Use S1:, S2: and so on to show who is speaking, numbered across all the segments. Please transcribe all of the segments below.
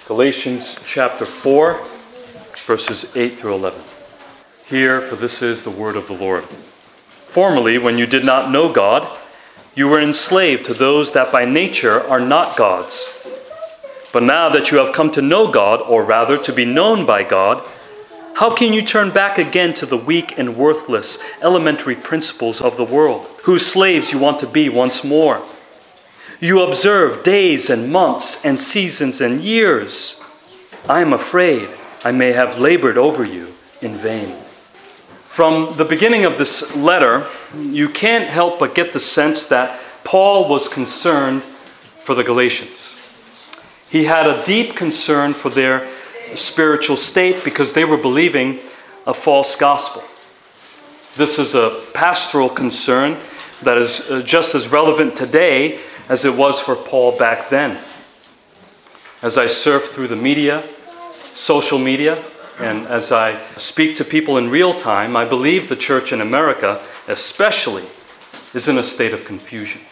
S1: Galatians chapter 4, verses 8 through 11. Hear, for this is the word of the Lord. Formerly, when you did not know God, you were enslaved to those that by nature are not gods. But now that you have come to know God, or rather to be known by God, how can you turn back again to the weak and worthless elementary principles of the world, whose slaves you want to be once more? You observe days and months and seasons and years. I am afraid I may have labored over you in vain. From the beginning of this letter, you can't help but get the sense that Paul was concerned for the Galatians. He had a deep concern for their spiritual state because they were believing a false gospel. This is a pastoral concern that is just as relevant today as it was for Paul back then. As I surf through the media, social media, and as I speak to people in real time, I believe the church in America especially is in a state of confusion.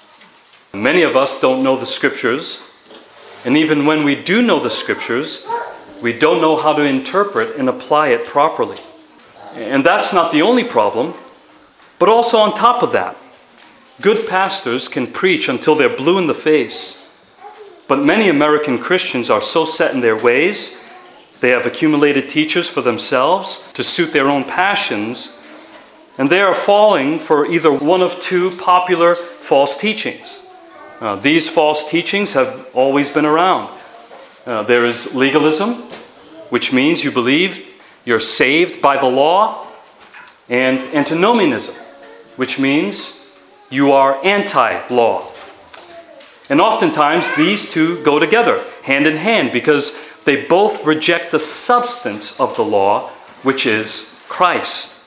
S1: Many of us don't know the scriptures, and even when we do know the scriptures, we don't know how to interpret and apply it properly. And that's not the only problem, but also on top of that, good pastors can preach until they're blue in the face, but many American Christians are so set in their ways, they have accumulated teachers for themselves to suit their own passions, and they are falling for either one of two popular false teachings. These false teachings have always been around. There is legalism, which means you believe you're saved by the law, and antinomianism, which means you are anti-law. And oftentimes these two go together, hand in hand, because they both reject the substance of the law, which is Christ.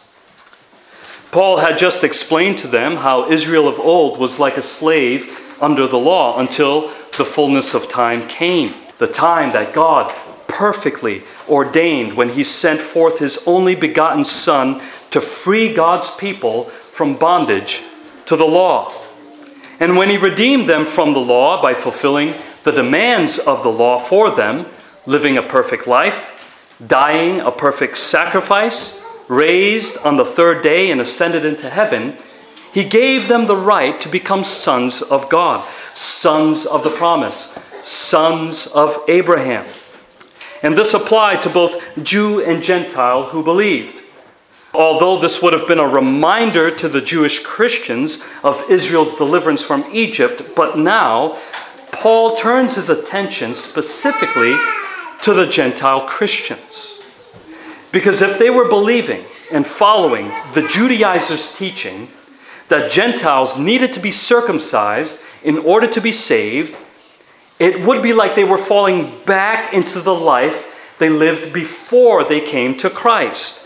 S1: Paul had just explained to them how Israel of old was like a slave under the law until the fullness of time came. The time that God perfectly ordained when he sent forth his only begotten Son to free God's people from bondage to the law. And when he redeemed them from the law by fulfilling the demands of the law for them, living a perfect life, dying a perfect sacrifice, raised on the third day and ascended into heaven, he gave them the right to become sons of God, sons of the promise, sons of Abraham. And this applied to both Jew and Gentile who believed. Although this would have been a reminder to the Jewish Christians of Israel's deliverance from Egypt, but now Paul turns his attention specifically to the Gentile Christians. Because if they were believing and following the Judaizers' teaching that Gentiles needed to be circumcised in order to be saved, it would be like they were falling back into the life they lived before they came to Christ.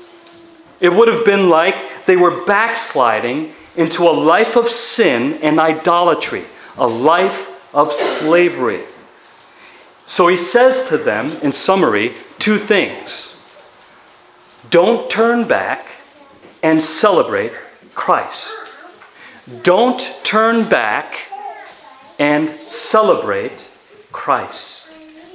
S1: It would have been like they were backsliding into a life of sin and idolatry, a life of slavery. So he says to them, in summary, two things. Don't turn back and celebrate Christ. Don't turn back and celebrate Christ.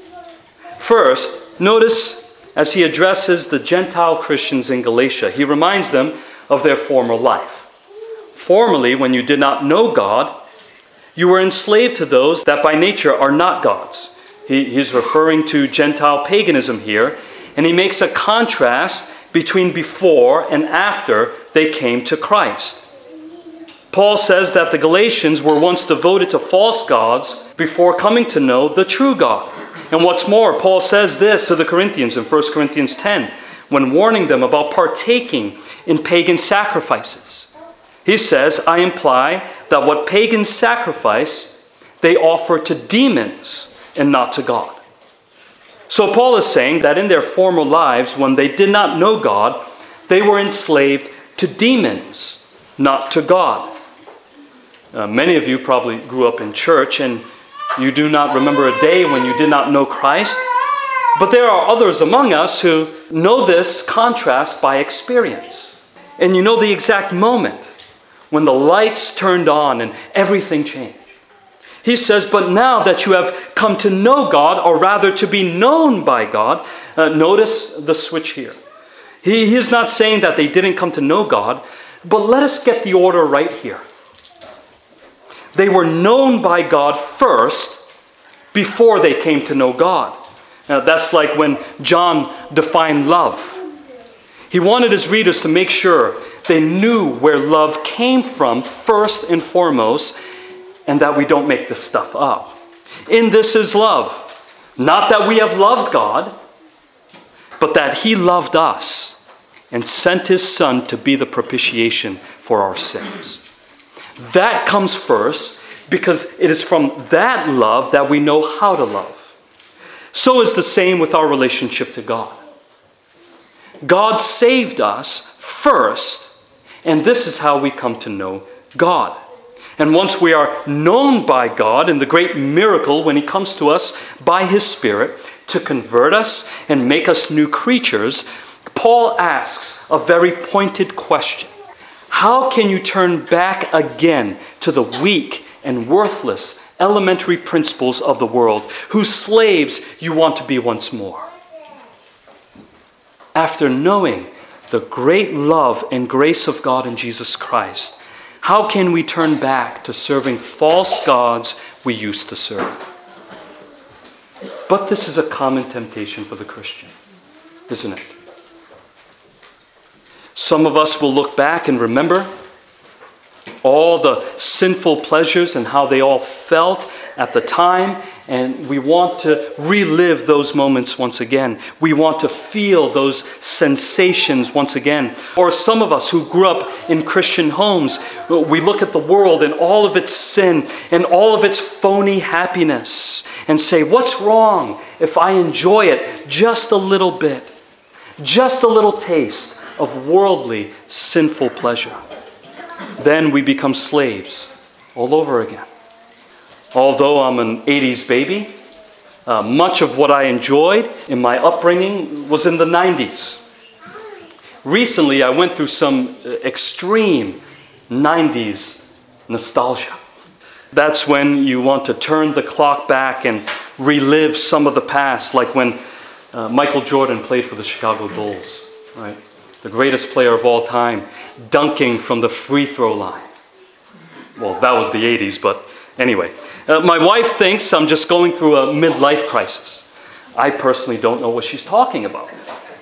S1: First, notice as he addresses the Gentile Christians in Galatia, he reminds them of their former life. Formerly, when you did not know God, you were enslaved to those that by nature are not gods. He's referring to Gentile paganism here, and he makes a contrast between before and after they came to Christ. Paul says that the Galatians were once devoted to false gods before coming to know the true God. And what's more, Paul says this to the Corinthians in 1 Corinthians 10, when warning them about partaking in pagan sacrifices. He says, I imply that what pagans sacrifice, they offer to demons and not to God. So Paul is saying that in their former lives, when they did not know God, they were enslaved to demons, not to God. Many of you probably grew up in church and you do not remember a day when you did not know Christ. But there are others among us who know this contrast by experience. And you know the exact moment when the lights turned on and everything changed. He says, but now that you have come to know God, or rather to be known by God, notice the switch here. He is not saying that they didn't come to know God, but let us get the order right here. They were known by God first before they came to know God. Now, that's like when John defined love. He wanted his readers to make sure they knew where love came from first and foremost, and that we don't make this stuff up. In this is love. Not that we have loved God, but that he loved us and sent his Son to be the propitiation for our sins. That comes first because it is from that love that we know how to love. So is the same with our relationship to God. God saved us first, and this is how we come to know God. And once we are known by God in the great miracle when he comes to us by his Spirit to convert us and make us new creatures, Paul asks a very pointed question. How can you turn back again to the weak and worthless elementary principles of the world, whose slaves you want to be once more? After knowing the great love and grace of God in Jesus Christ, how can we turn back to serving false gods we used to serve? But this is a common temptation for the Christian, isn't it? Some of us will look back and remember all the sinful pleasures and how they all felt at the time, and we want to relive those moments once again. We want to feel those sensations once again. Or some of us who grew up in Christian homes, we look at the world and all of its sin and all of its phony happiness and say, what's wrong if I enjoy it just a little bit? Just a little taste of worldly, sinful pleasure. Then we become slaves all over again. Although I'm an 80s baby, much of what I enjoyed in my upbringing was in the 90s. Recently, I went through some extreme 90s nostalgia. That's when you want to turn the clock back and relive some of the past, like when Michael Jordan played for the Chicago Bulls, right? The greatest player of all time, dunking from the free throw line. Well, that was the 80s, but anyway. My wife thinks I'm just going through a midlife crisis. I personally don't know what she's talking about.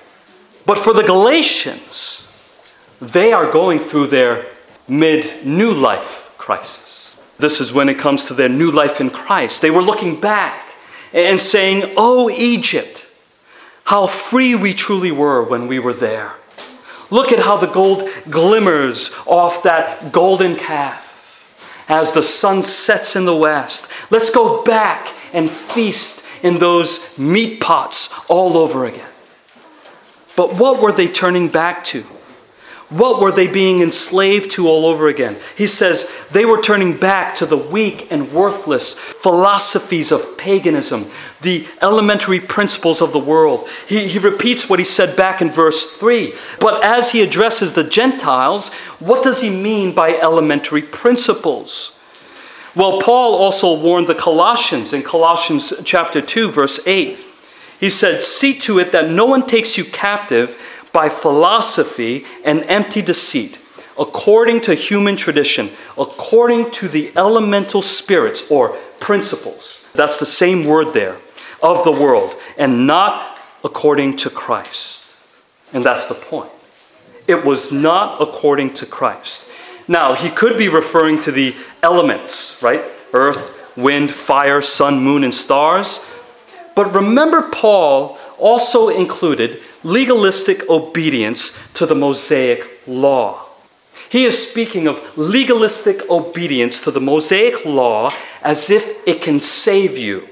S1: But for the Galatians, they are going through their mid-new life crisis. This is when it comes to their new life in Christ. They were looking back and saying, "Oh, Egypt, how free we truly were when we were there. Look at how the gold glimmers off that golden calf as the sun sets in the west. Let's go back and feast in those meat pots all over again." But what were they turning back to? What were they being enslaved to all over again? He says they were turning back to the weak and worthless philosophies of paganism, the elementary principles of the world. He repeats what he said back in verse 3. But as he addresses the Gentiles, what does he mean by elementary principles? Well, Paul also warned the Colossians in Colossians chapter 2, verse 8. He said, "See to it that no one takes you captive by philosophy and empty deceit, according to human tradition, according to the elemental spirits or principles." That's the same word there, of the world, and not according to Christ. And that's the point. It was not according to Christ. Now, he could be referring to the elements, right? Earth, wind, fire, sun, moon, and stars. But remember, Paul also included legalistic obedience to the Mosaic law. He is speaking of legalistic obedience to the Mosaic law as if it can save you.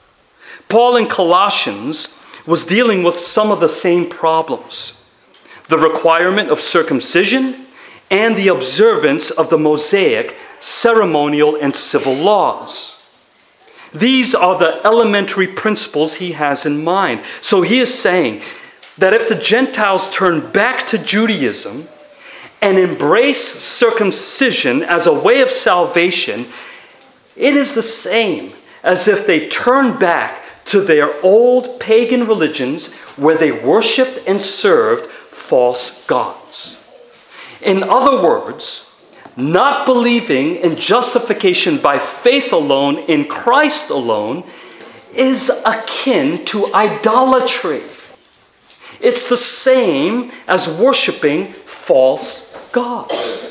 S1: Paul in Colossians was dealing with some of the same problems. The requirement of circumcision and the observance of the Mosaic ceremonial and civil laws. These are the elementary principles he has in mind. So he is saying that if the Gentiles turn back to Judaism and embrace circumcision as a way of salvation,
S2: It is the same as if they turned back to their old pagan religions where they worshipped and served false gods. In other words, not believing in justification by faith alone in Christ alone is akin to idolatry. It's the same as worshiping false gods.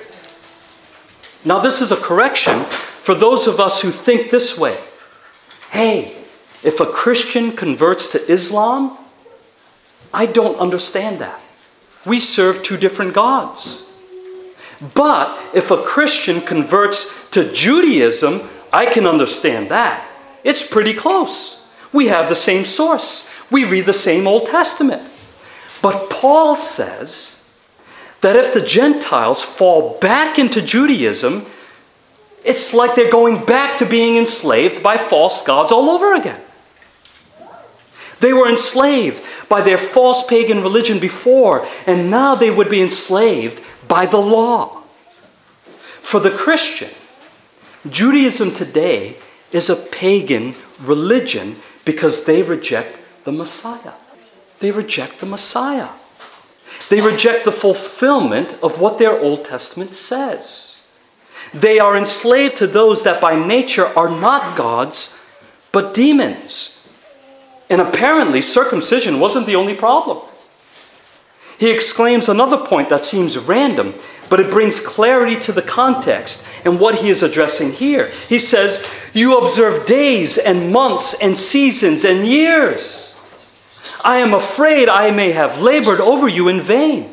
S2: Now, this is a correction for those of us who think this way. Hey, if a Christian converts to Islam, I don't understand that. We serve two different gods. But if a Christian converts to Judaism, I can understand that. It's pretty close. We have the same source. We read the same Old Testament. But Paul says that if the Gentiles fall back into Judaism, it's like they're going back to being enslaved by false gods all over again. They were enslaved by their false pagan religion before, and now they would be enslaved by the law. For the Christian, Judaism today is a pagan religion because they reject the Messiah. They reject the Messiah. They reject the fulfillment of what their Old Testament says. They are enslaved to those that by nature are not gods, but demons. And apparently circumcision wasn't the only problem. He exclaims another point that seems random, but it brings clarity to the context and what he is addressing here. He says, you observe days and months and seasons and years. I am afraid I may have labored over you in vain.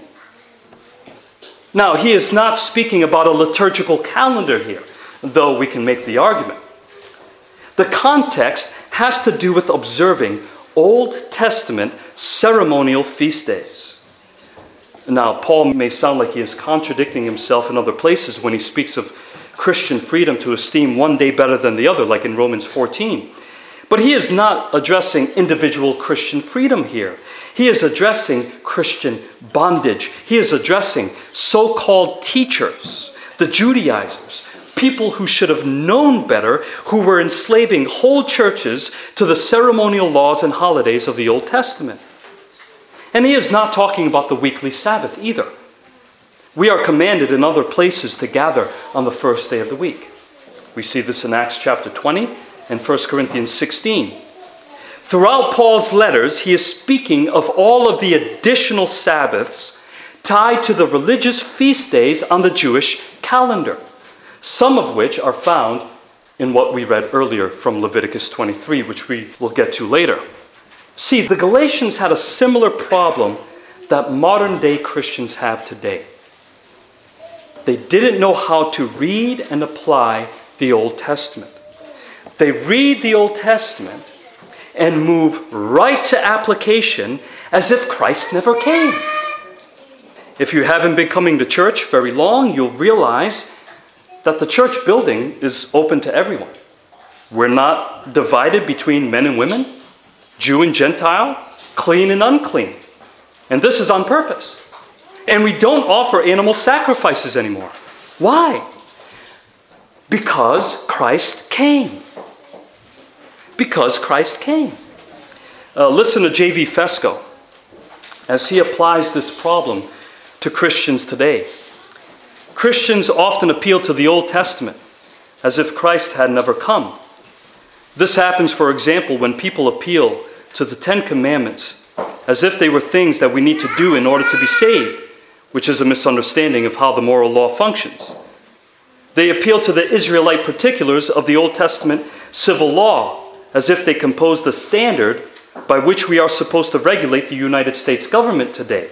S2: Now, he is not speaking about a liturgical calendar here, though we can make the argument. The context has to do with observing Old Testament ceremonial feast days. Now, Paul may sound like he is contradicting himself in other places when he speaks of Christian freedom to esteem one day better than the other, like in Romans 14. But he is not addressing individual Christian freedom here. He is addressing Christian bondage. He is addressing so-called teachers, the Judaizers, people who should have known better, who were enslaving whole churches to the ceremonial laws and holidays of the Old Testament. And he is not talking about the weekly Sabbath either. We are commanded in other places to gather on the first day of the week. We see this in Acts chapter 20 and 1 Corinthians 16. Throughout Paul's letters, he is speaking of all of the additional Sabbaths tied to the religious feast days on the Jewish calendar, some of which are found in what we read earlier from Leviticus 23, which we will get to later. See, the Galatians had a similar problem that modern-day Christians have today. They didn't know how to read and apply the Old Testament. They read the Old Testament and move right to application as if Christ never came. If you haven't been coming to church very long, you'll realize that the church building is open to everyone. We're not divided between men and women, Jew and Gentile, clean and unclean. And this is on purpose. And we don't offer animal sacrifices anymore. Why? Because Christ came. Because Christ came. Listen to J.V. Fesko as he applies this problem to Christians today. Christians often appeal to the Old Testament as if Christ had never come. This happens, for example, when people appeal to the Ten Commandments as if they were things that we need to do in order to be saved, which is a misunderstanding of how the moral law functions. They appeal to the Israelite particulars of the Old Testament civil law as if they compose the standard by which we are supposed to regulate the United States government today.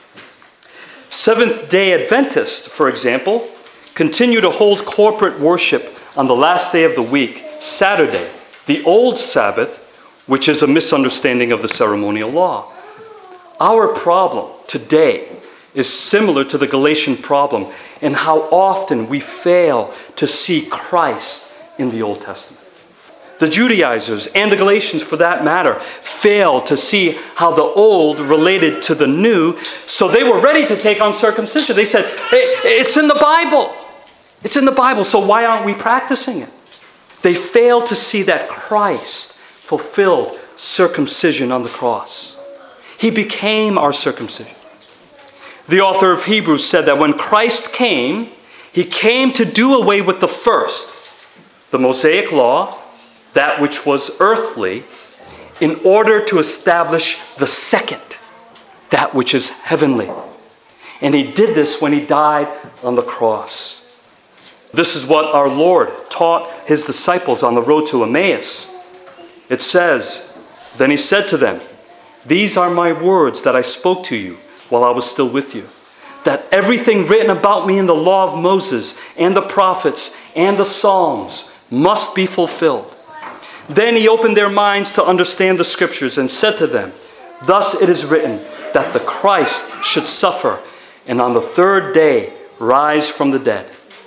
S2: Seventh-day Adventists, for example, continue to hold corporate worship on the last day of the week, Saturday, the old Sabbath, which is a misunderstanding of the ceremonial law. Our problem today is similar to the Galatian problem in how often we fail to see Christ in the Old Testament. The Judaizers, and the Galatians for that matter, failed to see how the old related to the new, so they were ready to take on circumcision. They said, hey, it's in the Bible. It's in the Bible, so why aren't we practicing it? They fail to see that Christ fulfilled circumcision on the cross. He became our circumcision. The author of Hebrews said that when Christ came, he came to do away with the first, the Mosaic law, that which was earthly, in order to establish the second, that which is heavenly. And he did this when he died on the cross. This is what our Lord taught his disciples on the road to Emmaus. It says, "Then he said to them, 'These are my words that I spoke to you while I was still with you, that everything written about me in the law of Moses and the prophets and the Psalms must be fulfilled.' Then he opened their minds to understand the scriptures and said to them, 'Thus it is written that the Christ should suffer and on the third day rise from the dead.'"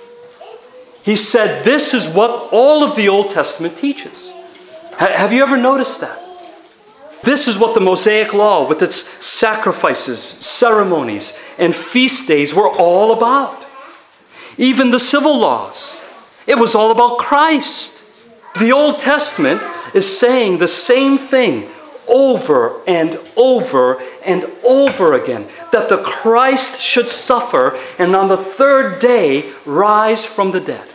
S2: He said this is what all of the Old Testament teaches. Have you ever noticed that? This is what the Mosaic law, with its sacrifices, ceremonies, and feast days were all about. Even the civil laws, it was all about Christ. The Old Testament is saying the same thing over and over and over again, that the Christ should suffer and on the third day rise from the dead.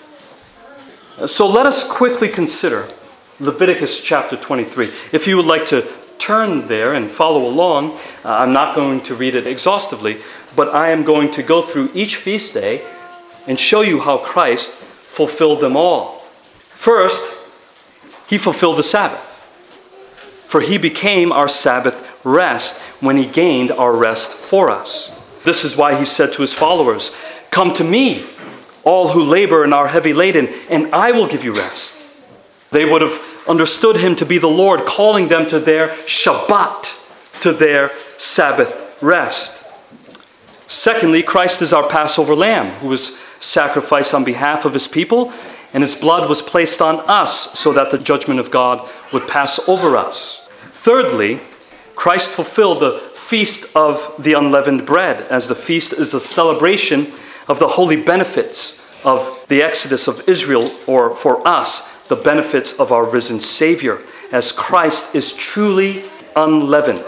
S2: So let us quickly consider Leviticus chapter 23. If you would like to turn there and follow along, I'm not going to read it exhaustively, but I am going to go through each feast day and show you how Christ fulfilled them all. First, he fulfilled the Sabbath, for he became our Sabbath rest when he gained our rest for us. This is why he said to his followers, "Come to me, all who labor and are heavy laden, and I will give you rest." They would have understood him to be the Lord, calling them to their Shabbat, to their Sabbath rest. Secondly, Christ is our Passover lamb, who was sacrificed on behalf of his people, and his blood was placed on us so that the judgment of God would pass over us. Thirdly, Christ fulfilled the feast of the unleavened bread, as the feast is a celebration of the holy benefits of the Exodus of Israel, or for us, the benefits of our risen Savior, as Christ is truly unleavened.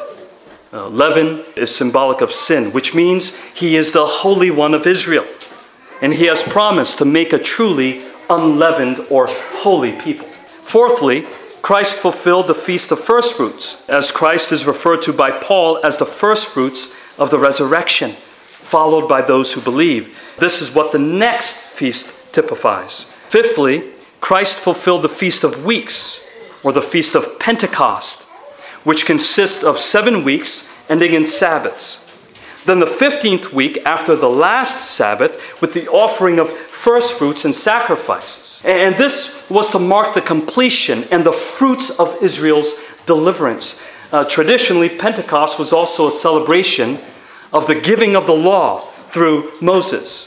S2: Leaven is symbolic of sin, which means he is the Holy One of Israel. And he has promised to make a truly unleavened or holy people. Fourthly, Christ fulfilled the Feast of First Fruits, as Christ is referred to by Paul as the first fruits of the resurrection, followed by those who believe. This is what the next feast typifies. Fifthly, Christ fulfilled the Feast of Weeks, or the Feast of Pentecost, which consists of 7 weeks ending in Sabbaths. Then the 15th week after the last Sabbath with the offering of first fruits and sacrifices. And this was to mark the completion and the fruits of Israel's deliverance. Traditionally, Pentecost was also a celebration of the giving of the law through Moses.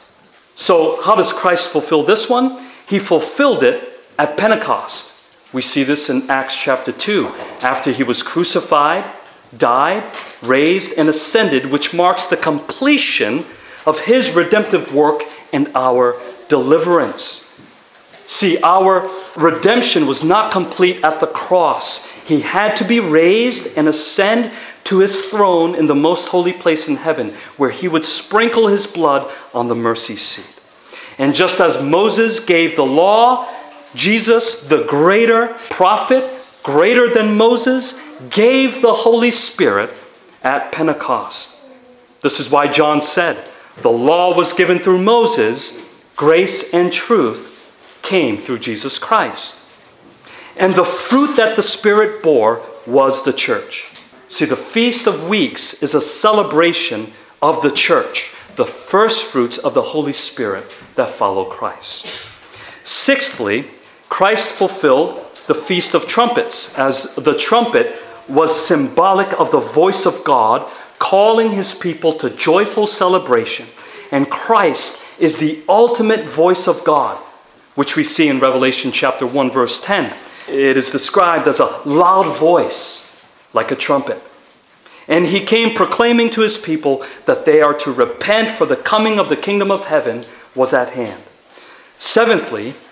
S2: So how does Christ fulfill this one? He fulfilled it at Pentecost. We see this in Acts chapter 2, after he was crucified, died, raised, and ascended, which marks the completion of his redemptive work and our deliverance. See, our redemption was not complete at the cross. He had to be raised and ascend to his throne in the most holy place in heaven, where he would sprinkle his blood on the mercy seat. And just as Moses gave the law, Jesus, the greater prophet, greater than Moses, gave the Holy Spirit at Pentecost. This is why John said, the law was given through Moses, grace and truth came through Jesus Christ. And the fruit that the Spirit bore was the church. See, the Feast of Weeks is a celebration of the church, the first fruits of the Holy Spirit that follow Christ. Sixthly, Christ fulfilled the Feast of Trumpets, as the trumpet was symbolic of the voice of God calling his people to joyful celebration. And Christ is the ultimate voice of God, which we see in Revelation chapter 1, verse 10. It is described as a loud voice, like a trumpet. And he came proclaiming to his people that they are to repent, for the coming of the kingdom of heaven was at hand. Seventhly,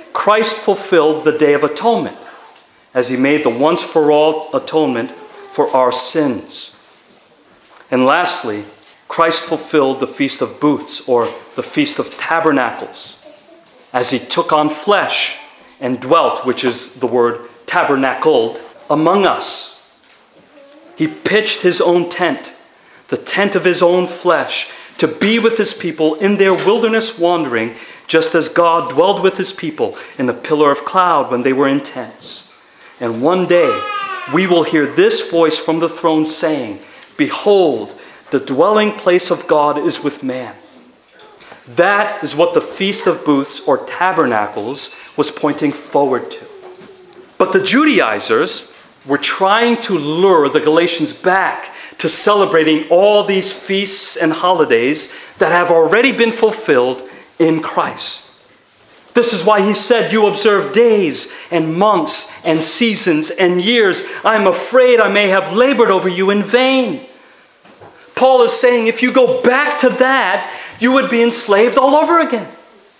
S2: Christ fulfilled the Day of Atonement as he made the once-for-all atonement for our sins. And lastly, Christ fulfilled the Feast of Booths, or the Feast of Tabernacles, as he took on flesh and dwelt, which is the word tabernacled, among us. He pitched his own tent, the tent of his own flesh, to be with his people in their wilderness wandering, just as God dwelled with his people in a pillar of cloud when they were in tents. And one day we will hear this voice from the throne saying, "Behold, the dwelling place of God is with man." That is what the Feast of Booths, or Tabernacles, was pointing forward to. But the Judaizers were trying to lure the Galatians back to celebrating all these feasts and holidays that have already been fulfilled in Christ. This is why he said, "You observe days and months and seasons and years. I am afraid I may have labored over you in vain." Paul is saying if you go back to that, you would be enslaved all over again.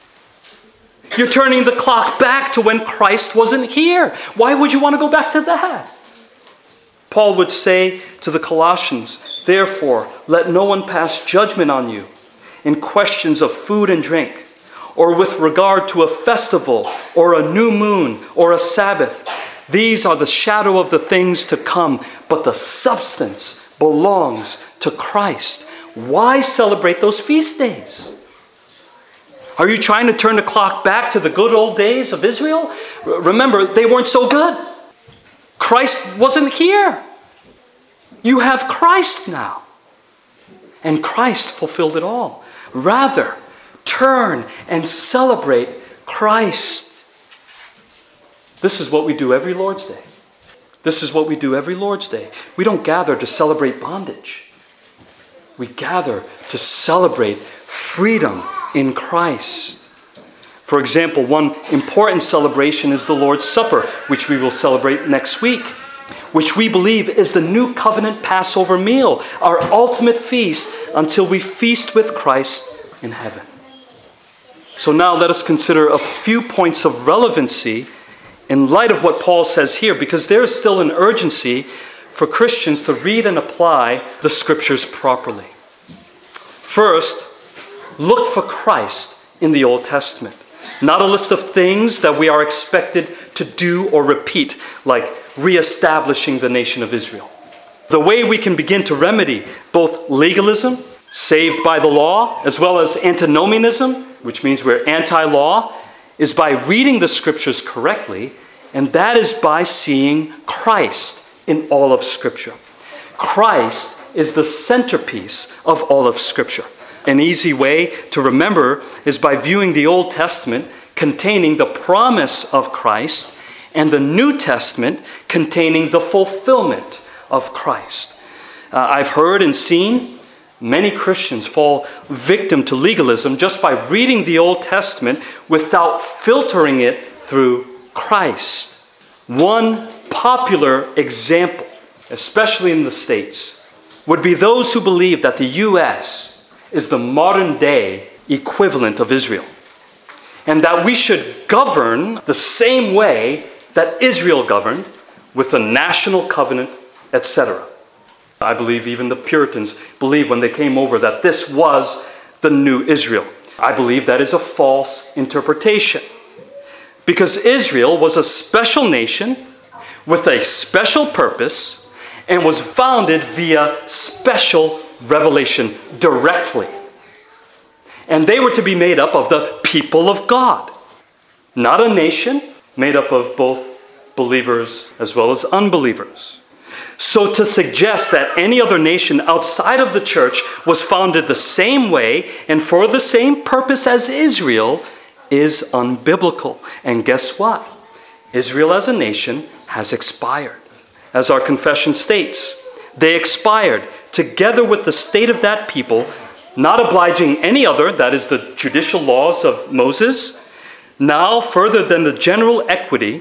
S2: You're turning the clock back to when Christ wasn't here. Why would you want to go back to that? Paul would say to the Colossians, "Therefore, let no one pass judgment on you in questions of food and drink, or with regard to a festival, or a new moon, or a Sabbath. These are the shadow of the things to come, but the substance belongs to Christ." Why celebrate those feast days? Are you trying to turn the clock back to the good old days of Israel? Remember, they weren't so good. Christ wasn't here. You have Christ now. And Christ fulfilled it all. Rather, turn and celebrate Christ. This is what we do every Lord's Day. This is what we do every Lord's Day. We don't gather to celebrate bondage. We gather to celebrate freedom in Christ. For example, one important celebration is the Lord's Supper, which we will celebrate next week, which we believe is the new covenant Passover meal, our ultimate feast until we feast with Christ in heaven. So now let us consider a few points of relevancy in light of what Paul says here, because there is still an urgency for Christians to read and apply the scriptures properly. First, look for Christ in the Old Testament. Not a list of things that we are expected to do or repeat, like reestablishing the nation of Israel. The way we can begin to remedy both legalism, saved by the law, as well as antinomianism, which means we're anti-law, is by reading the scriptures correctly, and that is by seeing Christ in all of Scripture. Christ is the centerpiece of all of Scripture. An easy way to remember is by viewing the Old Testament containing the promise of Christ and the New Testament containing the fulfillment of Christ. I've heard and seen many Christians fall victim to legalism just by reading the Old Testament without filtering it through Christ. One popular example, especially in the States, would be those who believe that the U.S. is the modern day equivalent of Israel, and that we should govern the same way that Israel governed, with a national covenant, etc. I believe even the Puritans believed when they came over that this was the new Israel. I believe that is a false interpretation, because Israel was a special nation with a special purpose and was founded via special revelation directly. And they were to be made up of the people of God, not a nation made up of both believers as well as unbelievers. So to suggest that any other nation outside of the church was founded the same way and for the same purpose as Israel is unbiblical. And guess what? Israel as a nation has expired. As our confession states, they expired together with the state of that people, not obliging any other, that is the judicial laws of Moses, now further than the general equity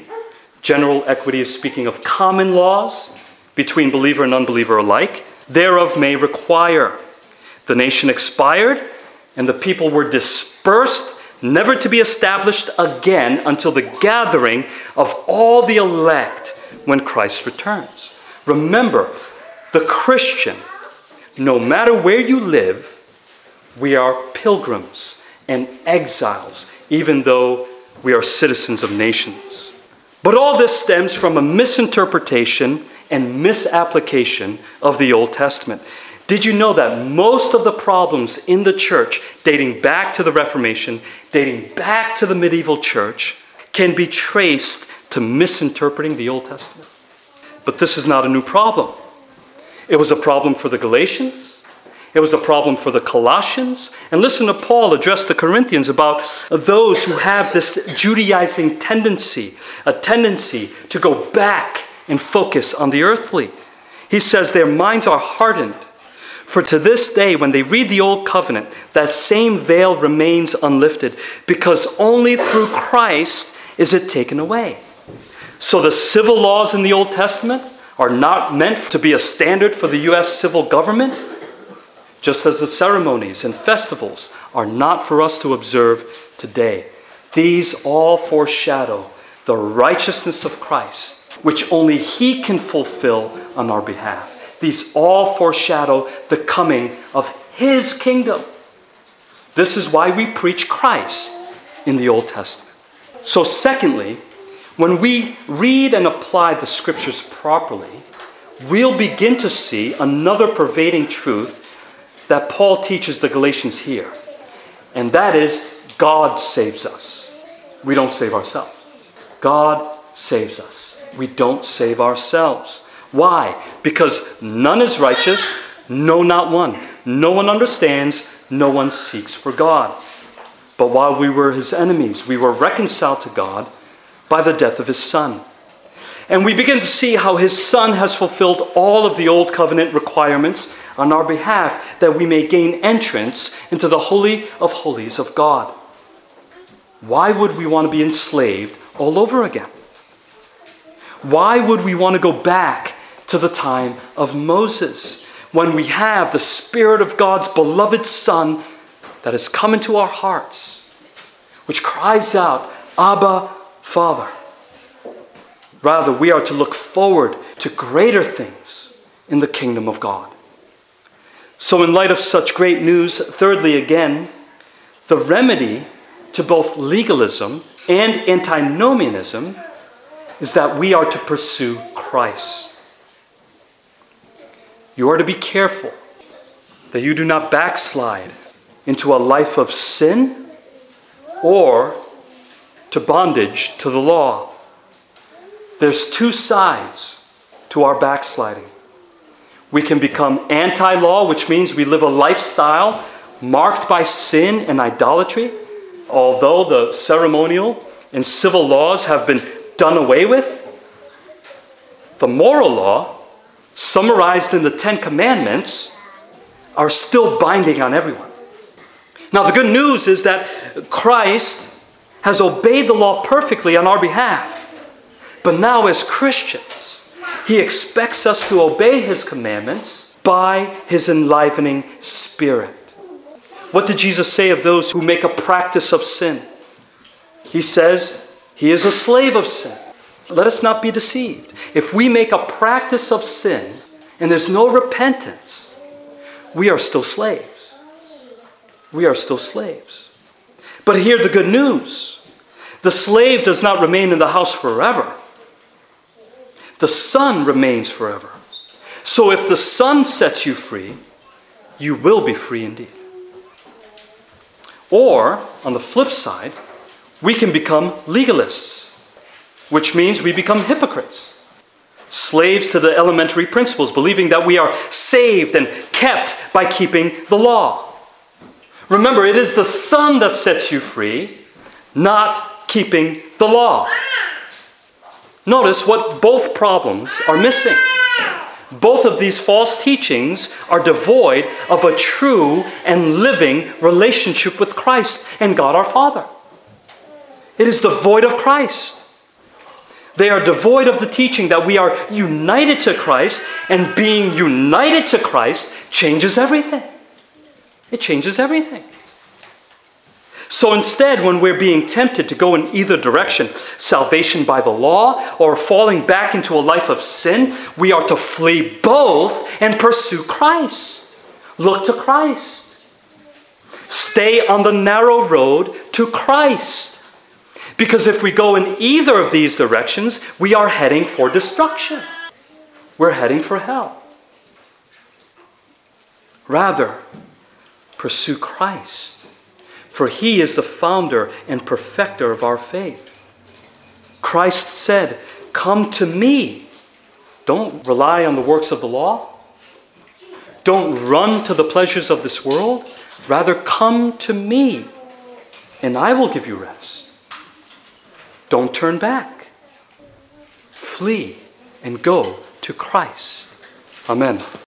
S2: is speaking of common laws between believer and unbeliever alike, thereof may require. The nation expired, and the people were dispersed never to be established again until the gathering of all the elect when Christ returns. Remember, the Christian, no matter where you live, we are pilgrims and exiles, even though we are citizens of nations. But all this stems from a misinterpretation and misapplication of the Old Testament. Did you know that most of the problems in the church, dating back to the Reformation, dating back to the medieval church, can be traced to misinterpreting the Old Testament? But this is not a new problem. It was a problem for the Galatians. It was a problem for the Colossians. And listen to Paul address the Corinthians about those who have this Judaizing tendency, a tendency to go back and focus on the earthly. He says their minds are hardened. For to this day, when they read the Old Covenant, that same veil remains unlifted, because only through Christ is it taken away. So the civil laws in the Old Testament are not meant to be a standard for the U.S. civil government, just as the ceremonies and festivals are not for us to observe today. These all foreshadow the righteousness of Christ, which only He can fulfill on our behalf. These all foreshadow the coming of His kingdom. This is why we preach Christ in the Old Testament. So secondly, when we read and apply the Scriptures properly, we'll begin to see another pervading truth that Paul teaches the Galatians here. And that is, God saves us. We don't save ourselves. God saves us. We don't save ourselves. Why? Because none is righteous, no, not one. No one understands, no one seeks for God. But while we were His enemies, we were reconciled to God by the death of His Son. And we begin to see how His Son has fulfilled all of the Old Covenant requirements on our behalf, that we may gain entrance into the Holy of Holies of God. Why would we want to be enslaved all over again? Why would we want to go back to the time of Moses, when we have the Spirit of God's beloved Son that has come into our hearts, which cries out, Abba, Father? Rather, we are to look forward to greater things in the kingdom of God. So in light of such great news, thirdly again, the remedy to both legalism and antinomianism is that we are to pursue Christ. You are to be careful that you do not backslide into a life of sin or to bondage to the law. There's two sides to our backsliding. We can become anti-law, which means we live a lifestyle marked by sin and idolatry. Although the ceremonial and civil laws have been done away with, the moral law, summarized in the Ten Commandments, are still binding on everyone. Now, the good news is that Christ has obeyed the law perfectly on our behalf. But now, as Christians, He expects us to obey His commandments by His enlivening Spirit. What did Jesus say of those who make a practice of sin? He says, he is a slave of sin. Let us not be deceived. If we make a practice of sin and there's no repentance, we are still slaves. We are still slaves. But hear the good news. The slave does not remain in the house forever. The Son remains forever. So if the Son sets you free, you will be free indeed. Or, on the flip side, we can become legalists, which means we become hypocrites, slaves to the elementary principles, believing that we are saved and kept by keeping the law. Remember, it is the Son that sets you free, not keeping the law. Notice what both problems are missing. Both of these false teachings are devoid of a true and living relationship with Christ and God our Father. It is devoid of Christ. They are devoid of the teaching that we are united to Christ, and being united to Christ changes everything. It changes everything. So instead, when we're being tempted to go in either direction, salvation by the law or falling back into a life of sin, we are to flee both and pursue Christ. Look to Christ. Stay on the narrow road to Christ. Because if we go in either of these directions, we are heading for destruction. We're heading for hell. Rather, pursue Christ. For he is the founder and perfecter of our faith. Christ said, "Come to me." Don't rely on the works of the law. Don't run to the pleasures of this world. Rather, come to me, and I will give you rest. Don't turn back. Flee and go to Christ. Amen.